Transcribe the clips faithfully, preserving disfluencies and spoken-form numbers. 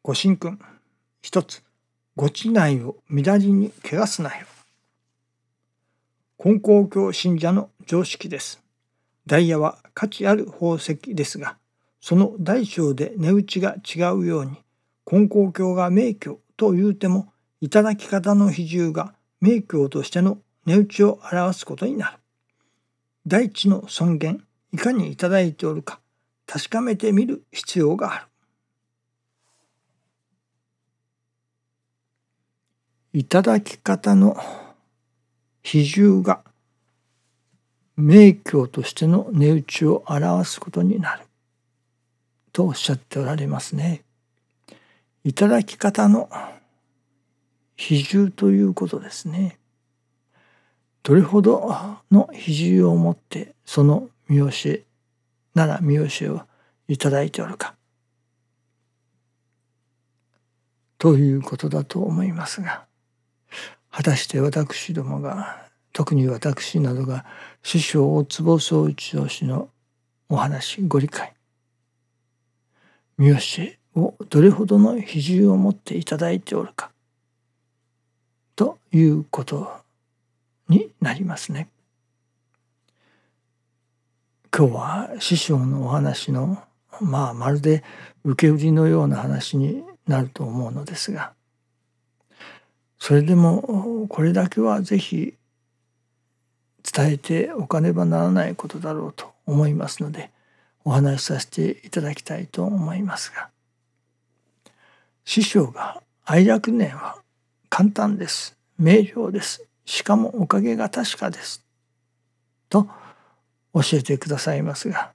ご神君。一つ、ご違いを乱りに汚すなよ。金光教信者の常識です。ダイヤは価値ある宝石ですが、その大小で値打ちが違うように、金光教が名教というても、いただき方の比重が名教としての値打ちを表すことになる。大地の尊厳、いかにいただいておるか、確かめてみる必要がある。いただき方の比重が名教としての値打ちを表すことになるとおっしゃっておられますね。いただき方の比重ということですね。どれほどの比重を持ってその見教えなら見教えをいただいておるかということだと思いますが、果たして私どもが、特に私などが師匠大坪宗一郎氏のお話ご理解、見教えをどれほどの比重を持っていただいておるかということになりますね。今日は師匠のお話のまあまるで受け売りのような話になると思うのですが、それでもこれだけはぜひ伝えておかねばならないことだろうと思いますので、お話しさせていただきたいと思いますが、師匠が愛楽念は簡単です、明瞭です、しかもおかげが確かですと教えてくださいますが、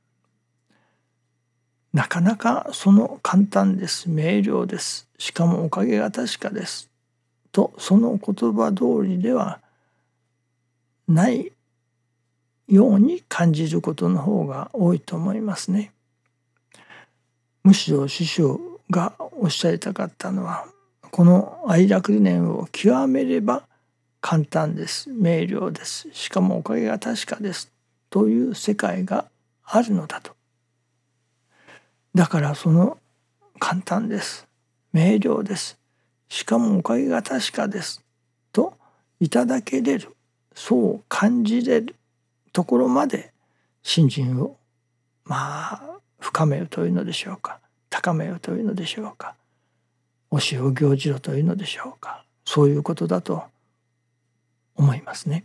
なかなかその簡単です、明瞭です、しかもおかげが確かですとその言葉通りではないように感じることの方が多いと思いますね。むしろ師匠がおっしゃりたかったのは、この愛楽念を極めれば簡単です、明瞭です、しかもおかげが確かですという世界があるのだと。だからその簡単です、明瞭です、しかもおかげが確かですといただけれる、そう感じれるところまで信心をまあ深めよというのでしょうか、高めよというのでしょうか、教えを行じろというのでしょうか、そういうことだと思いますね。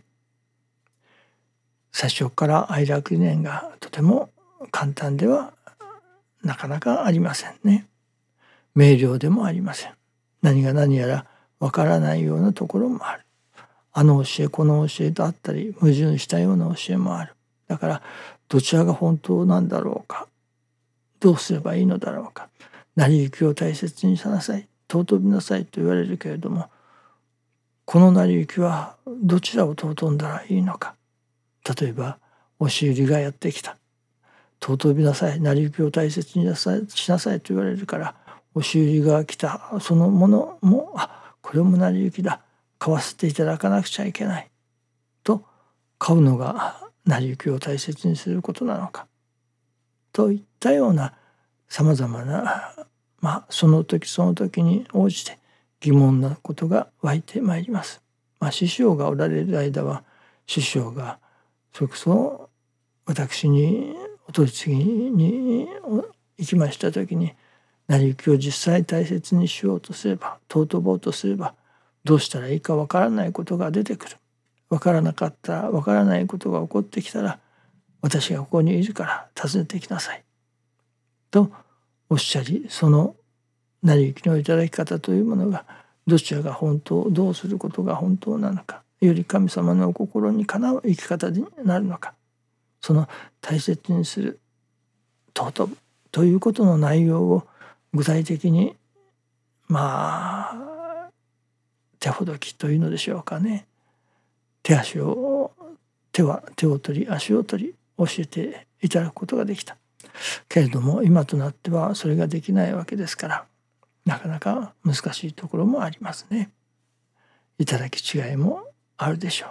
最初から愛楽念がとても簡単ではなかなかありませんね。明瞭でもありません。何が何やらわからないようなところもある。あの教えこの教えとあったり矛盾したような教えもある。だからどちらが本当なんだろうか、どうすればいいのだろうか、成り行きを大切にしなさい、尊びなさいと言われるけれども、この成り行きはどちらを尊んだらいいのか。例えば押し売りがやってきた、尊びなさい、成り行きを大切にしなさい、しなさいと言われるから、押し売りが来たそのものも、あ、これも成り行きだ、買わせていただかなくちゃいけないと買うのが成り行きを大切にすることなのかといったようなさまざまな、まあその時その時に応じて疑問なことが湧いてまいります。まあ師匠がおられる間は、師匠がそれこそ私にお取り次ぎに行きました時に、成り行きを実際大切にしようとすれば、尊ぼうとすれば、どうしたらいいかわからないことが出てくる。わからなかったら、わからないことが起こってきたら、私がここにいるから訪ねてきなさいとおっしゃり、その成り行きのいただき方というものがどちらが本当、どうすることが本当なのか、より神様のお心にかなう生き方になるのか、その大切にする、尊ぶということの内容を具体的にまあ手ほどきというのでしょうかね、手足を手は手を取り足を取り教えていただくことができたけれども、今となってはそれができないわけですから、なかなか難しいところもありますね。いただき違いもあるでしょう。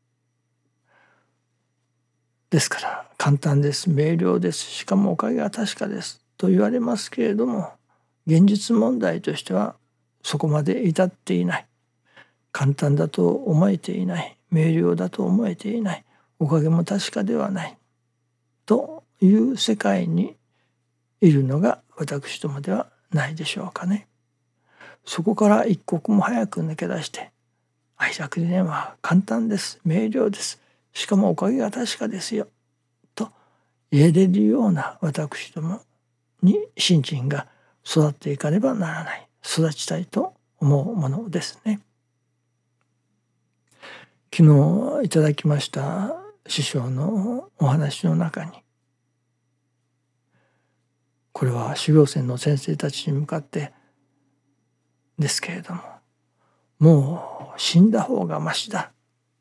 ですから簡単です、明瞭です、しかもおかげが確かですと言われますけれども、 現実問題としてはそこまで至っていない、簡単だと思えていない、明瞭だと思えていない、おかげも確かではないという世界にいるのが私どもではないでしょうかね。そこから一刻も早く抜け出して愛着理念は簡単です、明瞭です、しかもおかげが確かですよと言えれるような私どもに信心が育っていかねばならない、育ちたいと思うものですね。昨日いただきました師匠のお話の中に、これは修行僧の先生たちに向かってですけれども、もう死んだ方がましだ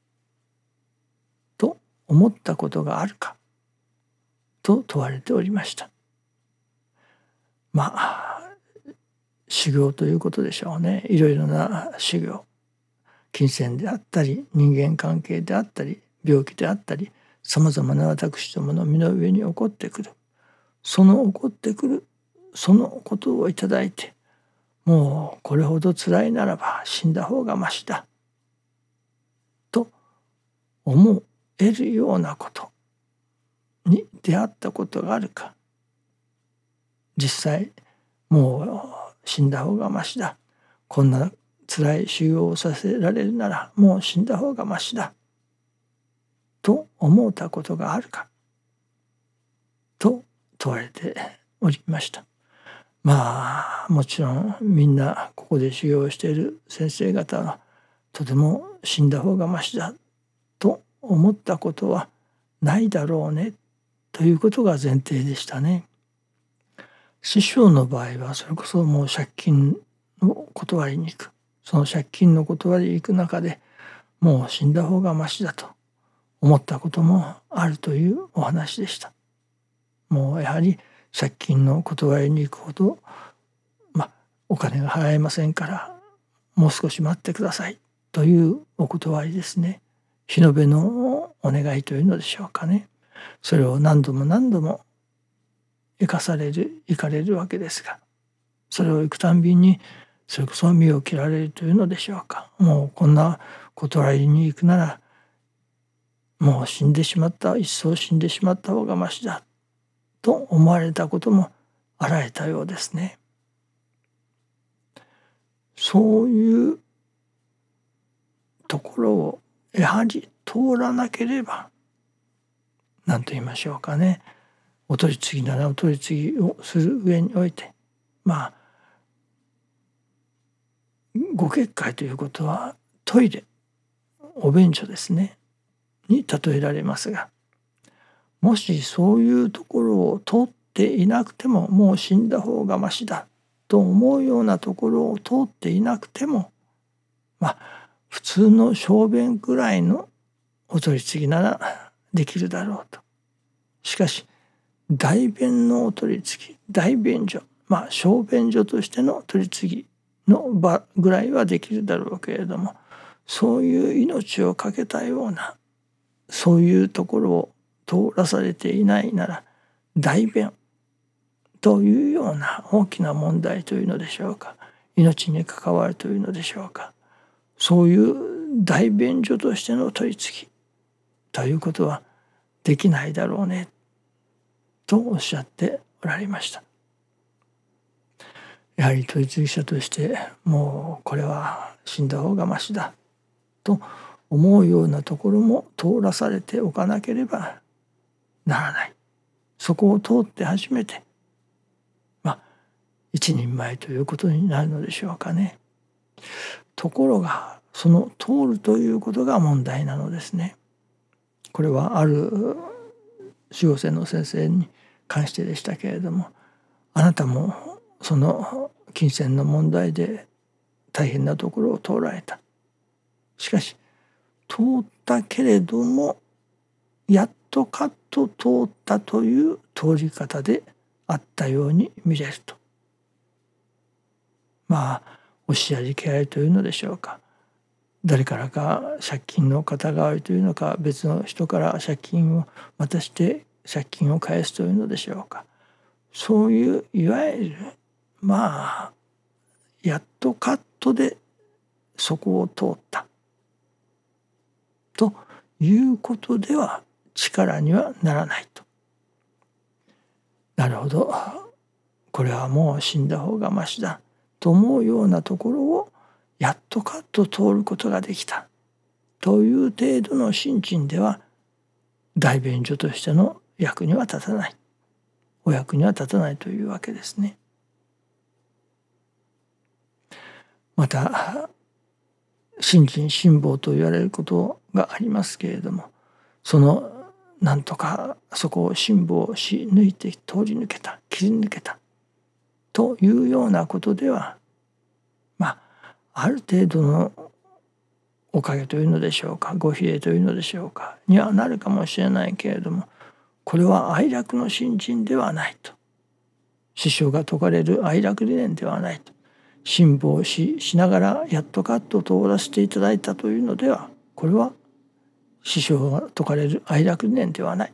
と思ったことがあるかと問われておりました。まあ修行ということでしょうね。いろいろな修行、金銭であったり人間関係であったり病気であったり、さまざまな私どもの身の上に起こってくる、その起こってくるそのことをいただいて、もうこれほど辛いならば死んだ方がましだと思えるようなことに出会ったことがあるか。実際もう死んだ方がましだ、こんな辛い修行をさせられるならもう死んだ方がましだと思ったことがあるかと問われておりました。まあもちろんみんなここで修行をしている先生方はとても死んだ方がましだと思ったことはないだろうねということが前提でしたね。師匠の場合はそれこそもう借金の断りに行く、その借金の断りに行く中でもう死んだ方がましだと思ったこともあるというお話でした。もうやはり借金の断りに行くほど、まあ、お金が払えませんからもう少し待ってくださいというお断りですね。日延べのお願いというのでしょうかね。それを何度も何度も生かされる行かれるわけですが、それを行くたんびにそれこそ身を切られるというのでしょうか。もうこんな断りに行くならもう死んでしまった、一層死んでしまった方がましだと思われたこともあられたようですね。そういうところをやはり通らなければ、何と言いましょうかね、お取り次ぎならお取り次ぎをする上において、まあご結界ということはトイレ、お便所ですねに例えられますが、もしそういうところを通っていなくてももう死んだ方がましだと思うようなところを通っていなくても、まあ普通の小便くらいのお取り次ぎならできるだろうと。しかし大便のお取り次ぎ、大便所、まあ小便所としての取り次ぎの場ぐらいはできるだろうけれども、そういう命を懸けたようなそういうところを通らされていないなら、大便というような大きな問題というのでしょうか、命に関わるというのでしょうか、そういう大便所としての取り次ぎということはできないだろうねとおっしゃっておられました。やはり取り次ぎ者としてもうこれは死んだ方がましだと思うようなところも通らされておかなければならない。そこを通って初めてまあ一人前ということになるのでしょうかね。ところがその通るということが問題なのですね。これはある修行僧の先生に関してでしたけれども、あなたもその金銭の問題で大変なところを通られた。しかし通ったけれどもやっとかっと通ったという通り方であったように見れると。まあ押しやりけられというのでしょうか、誰からか借金の肩代わりというのか、別の人から借金を渡して借金を返すというのでしょうか、そういういわゆるまあやっとカットでそこを通ったということでは力にはならないと。なるほど、これはもう死んだ方がましだと思うようなところをやっとカッと通ることができたという程度の心身では代弁所としての役には立たない、お役には立たないというわけですね。また信心信望と言われることがありますけれども、そのなんとかそこを辛抱し抜いて通り抜けた、切り抜けたというようなことでは、まあある程度のおかげというのでしょうか、ご比例というのでしょうかにはなるかもしれないけれども、これは哀楽の信心ではないと、師匠が説かれる哀楽理念ではないと、辛抱ししながらやっとカッと通らせていただいたというのでは、これは師匠が説かれる哀楽理念ではない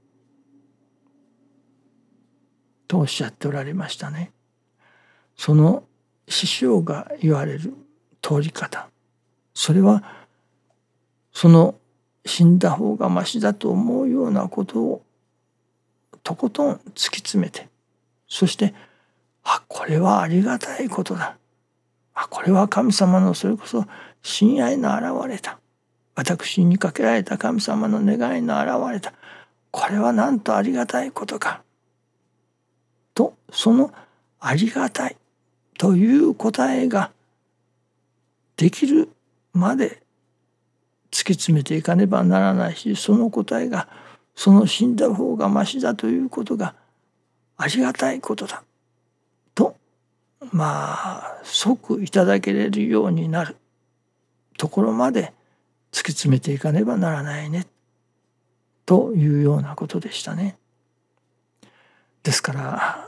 とおっしゃっておられましたね。その師匠が言われる通り方、それはその死んだ方がましだと思うようなことをとことん突き詰めて、そしてあこれはありがたいことだ、あこれは神様のそれこそ親愛の現れた、私にかけられた神様の願いの現れた、これはなんとありがたいことかと、そのありがたいという答えができるまで突き詰めていかねばならないし、その答えがその死んだ方がましだということがありがたいことだと、まあ即いただけれるようになるところまで突き詰めていかねばならないねというようなことでしたね。ですから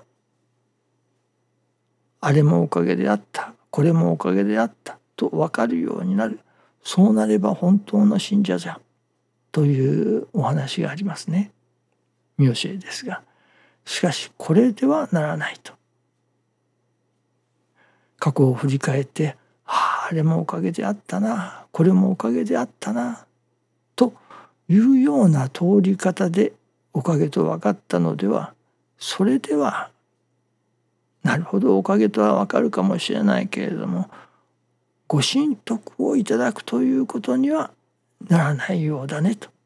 あれもおかげであった、これもおかげであったと分かるようになる、そうなれば本当の信者じゃというお話がありますね。見教えですが、しかしこれではならないと。過去を振り返って、ああ、あれもおかげであったな、これもおかげであったなというような通り方でおかげと分かったのでは、それではなるほどおかげとは分かるかもしれないけれども、ご神徳をいただくということにはならないようだねと。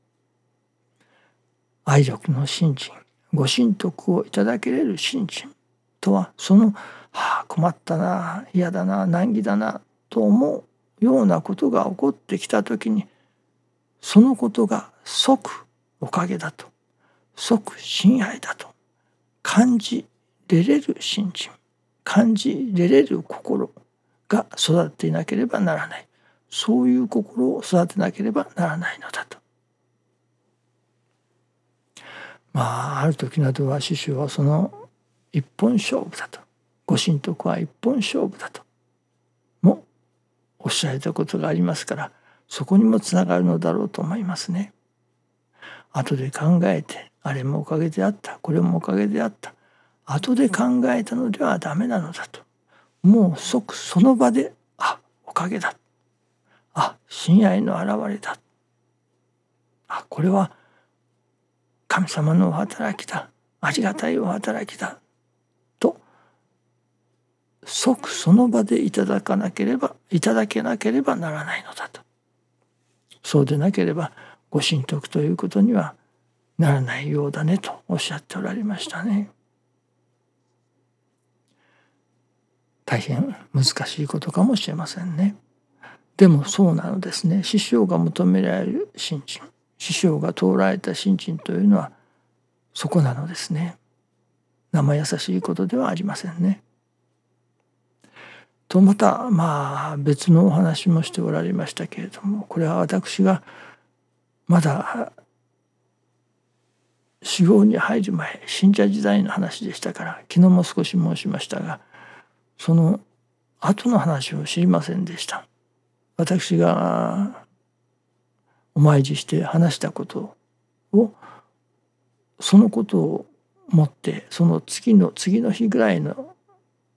愛力の信心、ご神徳をいただけれる信心とは、その、はあ、困ったな、嫌だな、難儀だなと思うようなことが起こってきたときに、そのことが即おかげだと、即親愛だと感じれれる信心、感じれれる心が育っていなければならない。そういう心を育てなければならないのだと。まあある時などは師匠はその一本勝負だと、ご神徳は一本勝負だともおっしゃられたことがありますから、そこにもつながるのだろうと思いますね。後で考えて、あれもおかげであった、これもおかげであった、後で考えたのではダメなのだと、もう即その場で、あおかげだ、あ親愛の現れだ、あこれは神様のお働きだ、ありがたいお働きだと即その場でいただかなければいただけなければならないのだと。そうでなければご神徳ということにはならないようだねとおっしゃっておられましたね。大変難しいことかもしれませんね。でもそうなのですね。師匠が求められる信心、師匠が通られた信心というのはそこなのですね。生優しいことではありませんね。とまたまあ別のお話もしておられましたけれども、これは私がまだ修行に入る前、信者時代の話でしたから、昨日も少し申しましたが、その後の話を知りませんでした。私がお参りして話したことを、そのことをもってその次の次の日ぐらいの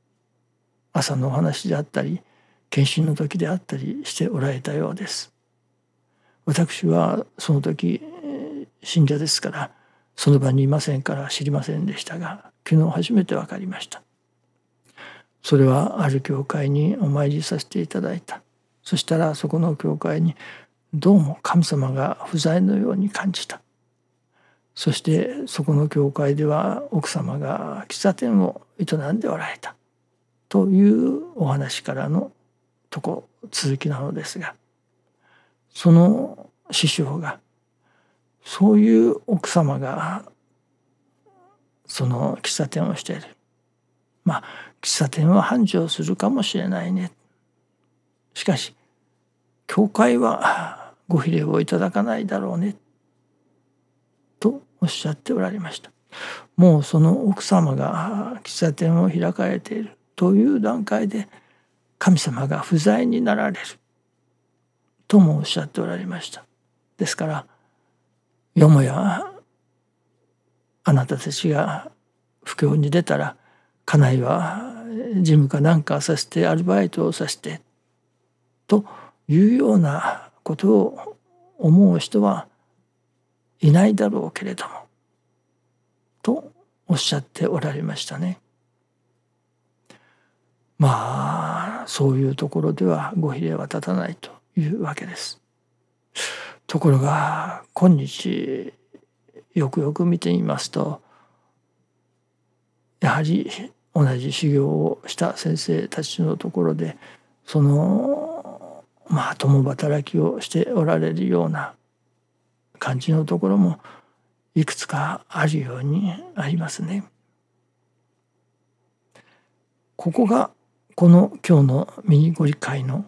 朝のお話であったり検診の時であったりしておられたようです。私はその時信者ですからその場にいませんから知りませんでしたが、昨日初めて分かりました。それはある教会にお参りさせていただいた。そしたらそこの教会にどうも神様が不在のように感じた。そしてそこの教会では奥様が喫茶店を営んでおられたというお話からのとこ続きなのですが、その師匠がそういう奥様がその喫茶店をしている。まあ喫茶店は繁盛するかもしれないね。しかし教会はご比例をいただかないだろうねとおっしゃっておられました。もうその奥様が喫茶店を開かれているという段階で神様が不在になられるともおっしゃっておられました。ですからよもやあなたたちが布教に出たら家内は事務かなんかさせてアルバイトをさせてというようなことを思う人はいないだろうけれどもとおっしゃっておられましたね。まあそういうところではご比例は立たないというわけです。ところが今日よくよく見てみますと、やはり同じ修行をした先生たちのところでそのまあ共働きをしておられるような感じのところもいくつかあるようにありますね。ここがこの今日のミニご理解の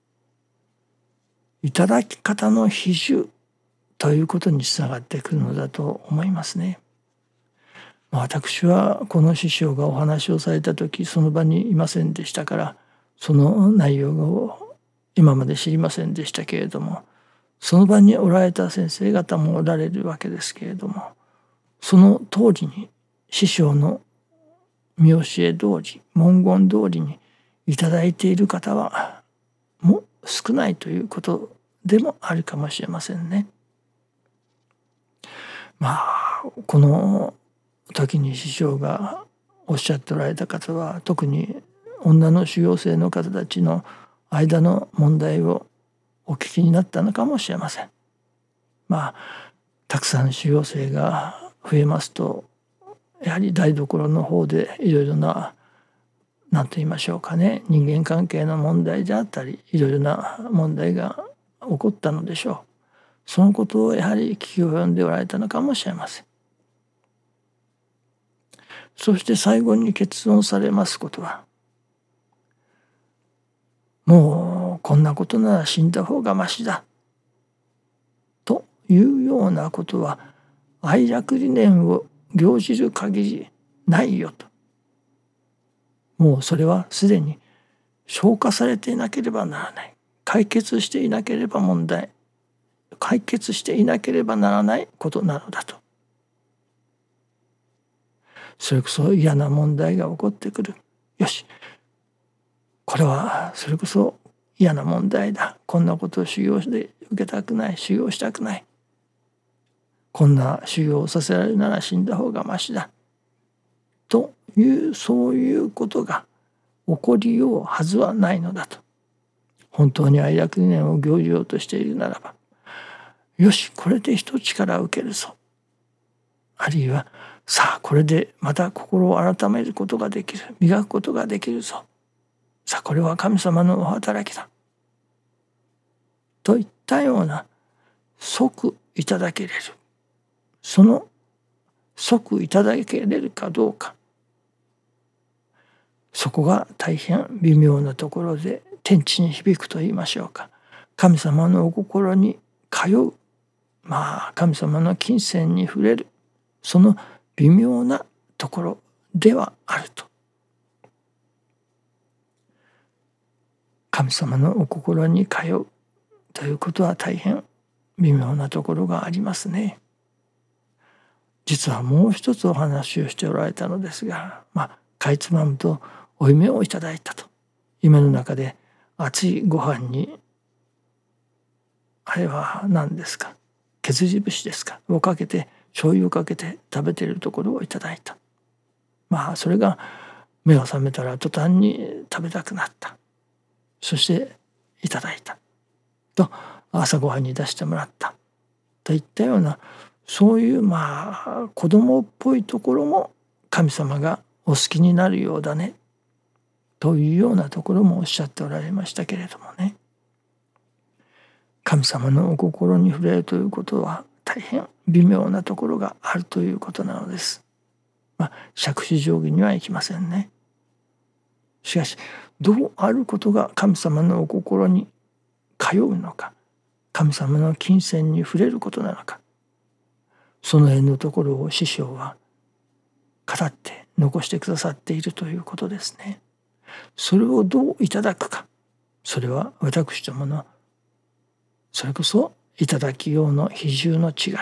いただき方の比重ということにつながってくるのだと思いますね。私はこの師匠がお話をされた時その場にいませんでしたからその内容を今まで知りませんでしたけれども、その場におられた先生方もおられるわけですけれども、その通りに師匠の見教え通り文言通りにいただいている方はもう少ないということでもあるかもしれませんね。まあこの時に師匠がおっしゃっておられた方は特に女の修行生の方たちの間の問題をお聞きになったのかもしれません。まあたくさん修行生が増えますとやはり台所の方でいろいろな何と言いましょうかね、人間関係の問題であったりいろいろな問題が起こったのでしょう。そのことをやはり聞き及んでおられたのかもしれません。そして最後に結論されますことは、もうこんなことなら死んだ方がましだというようなことは愛楽理念を行じる限りないよと。もうそれはすでに消化されていなければならない、解決していなければ問題解決していなければならないことなのだと。それこそ嫌な問題が起こってくる。よし、これはそれこそ嫌な問題だ。こんなことを修行で受けたくない、修行したくない。こんな修行をさせられるなら死んだ方がましだ。というそういうことが起こりようはずはないのだと。本当に愛楽理念を行じようとしているならば、よし、これで一力受けるぞ。あるいはさあこれでまた心を改めることができる、磨くことができるぞ。さあこれは神様のお働きだ。といったような即いただけれる。その即いただけれるかどうか。そこが大変微妙なところで天地に響くと言いましょうか。神様のお心に通う。まあ神様の金銭に触れる。その微妙なところではあると。神様のお心に通うということは大変微妙なところがありますね。実はもう一つお話をしておられたのですが、まあかいつまむとお夢をいただいたと。 夢の中で熱いご飯に、あれは何ですか、削り節ですかをかけて、醤油をかけて食べているところをいただいた。まあそれが目が覚めたら途端に食べたくなった。そしていただいたと、朝ごはんに出してもらったといったような、そういうまあ子供っぽいところも神様がお好きになるようだねというようなところもおっしゃっておられましたけれどもね。神様のお心に触れるということは大変微妙なところがあるということなのです。まあ杓子定規にはいきませんね。しかしどうあることが神様のお心に通うのか、神様の金銭に触れることなのか、その辺のところを師匠は語って残してくださっているということですね。それをどういただくか、それは私どものそれこそいただきようの比重の違い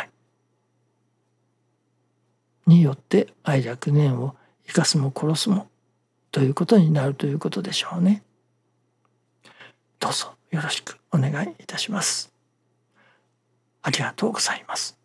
によって愛楽念を生かすも殺すもということになるということでしょうね。どうぞよろしくお願いいたします。ありがとうございます。